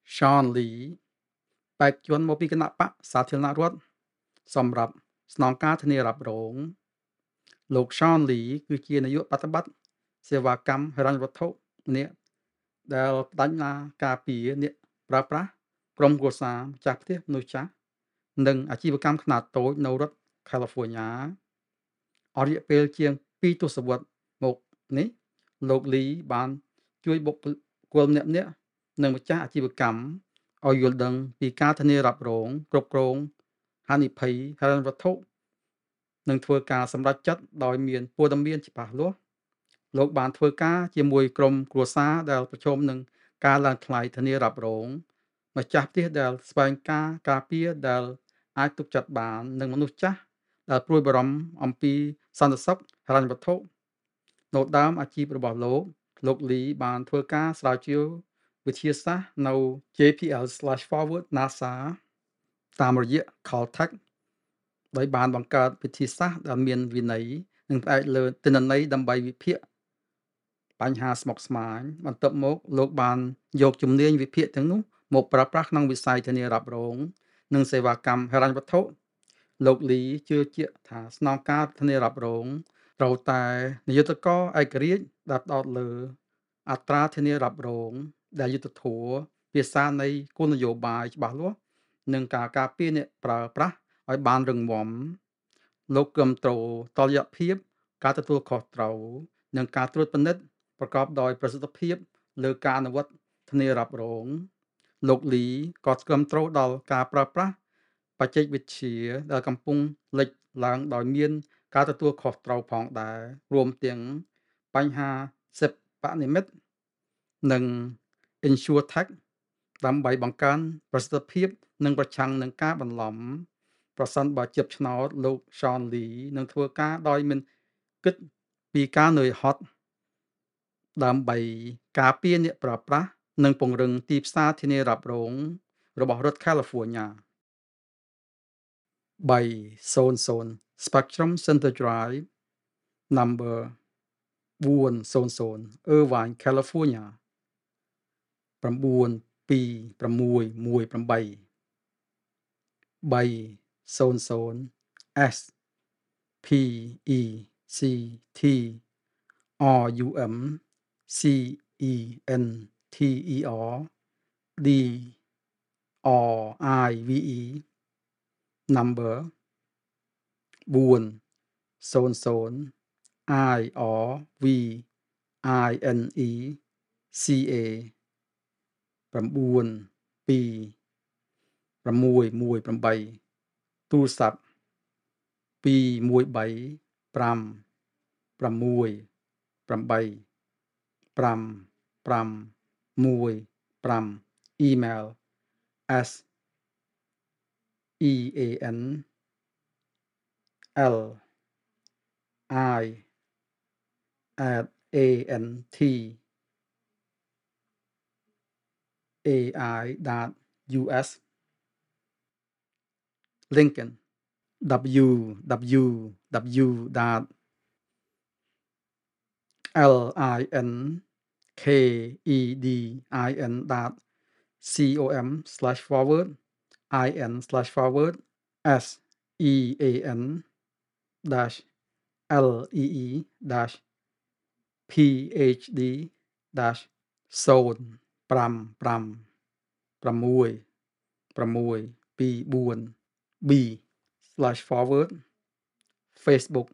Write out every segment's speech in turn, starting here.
Sean Lee បេក្ខជនមកពីគណៈបក្សសាធារណរដ្ឋសម្រាប់ស្នងការធានារ៉ាប់រងលោក Sean Lee គឺជានាយកប្រតិបត្តិសេវាកម្មហិរញ្ញវត្ថុម្នាក់ដែលបដិញ្ញាការពារអ្នកប្រើប្រាស់ក្រុមគ្រួសារម្ចាស់ផ្ទះមនុស្សចាស់និងអាជីវកម្មខ្នាតតូចនៅរដ្ឋ California អស់រយៈពេលជាង2ទសវត្សរ៍មកនេះលោក Lee បានជួយបុគ្គលម្នាក់ៗនិងម្ចាស់អាជីវកម្មឲ្យយល់ដឹងពីការធានារ៉ាប់រងគ្រប់គ្រងហានិភ័យហិរញ្ញវត្ថុនិងធ្វើការសម្រេចចិត្តដោយមានព័ត៌មានច្បាស់លាស់លោកបានធ្វើការជាមួយក្រុមគ្រួសារដែលប្រឈមនឹងការឡើងថ្លៃធានារ៉ាប់រងម្ចាស់ផ្ទះដែលស្វែងការពារដែលអាចទុកចិត្តបាននិងមនុស្សចាស់ដែលព្រួយបារម្ភអំពីសន្តិសុខហិរញ្ញវត្ថុនៅដើមអាជីពរបស់លោក Lee បានធ្វើការស្រាវជ្រាវវិទ្យាសាស្ត្រនៅ JPL/Forward NASA តាមរយៈ Caltech ដោយបានបង្កើតវិធីសាស្ត្រដែលមានវិន័យនិងផ្អែកលើទិន្នន័យដើម្បីវិភាគបញ្ហាស្មុគស្មាញបន្ទាប់មកលោកបានយកជំនាញវិភាគទាំងនោះមកប្រើប្រាស់ក្នុងវិស័យធានារ៉ាប់រងនិងសេវាកម្មហិរញ្ញវត្ថុលោក Lee ជឿជាក់ថាស្នងការធានារ៉ាប់រងត្រូវតែនាយកតកឯករាជ្យដែលផ្ដោតលើអត្រាធានារ៉ាប់រងដែលយុត្តិធម៌ភាសានៃគោលនយោបាយច្បាស់លាស់និងការការពារអ្នកប្រើប្រាស់ឲ្យបានរឹងមាំលោកគាំទ្រតុល្យភាពការទទួលខុសត្រូវនិងការត្រួតពិនិត្យប្រកបដោយប្រសិទ្ធភាពលើការអនុវត្តធានារ៉ាប់រងលោក Lee ក៏គាំទ្រដល់ការប្រើប្រាស់បច្ចេកវិទ្យាដែលកំពុងលេចឡើងដោយមានការទទួលខុសត្រូវផងដែររួមទាំងបញ្ហាសិប្បនិម្មិតនិង InsurTech ដើម្បីបង្កើនប្រសិទ្ធភាពនិងប្រឆាំងនឹងការបន្លំប្រសិនបើជាប់ឆ្នោតលោក Sean Lee នឹងធ្វើការដោយមិនគិតពីការនឿយហត់ដើម្បីការពារអ្នកប្រើប្រាស់និងពង្រឹងទីផ្សារធានារ៉ាប់រងរបស់រដ្ឋ California 300 Spectrum Center Drive number 400 Irvine California 92618 300 S PECT RUM CENTER DRIVE number 400 IRVINECA 92618 ទូរស័ព្ទ213585515 email seanli@anti.ai.us Lincoln www.linkedin.com/forward INN-PHD-055-624B/forward Facebook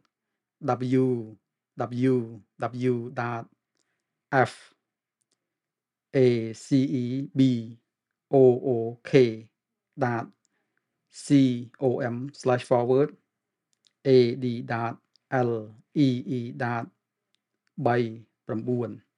www.facebook.com/forward ad.lee.39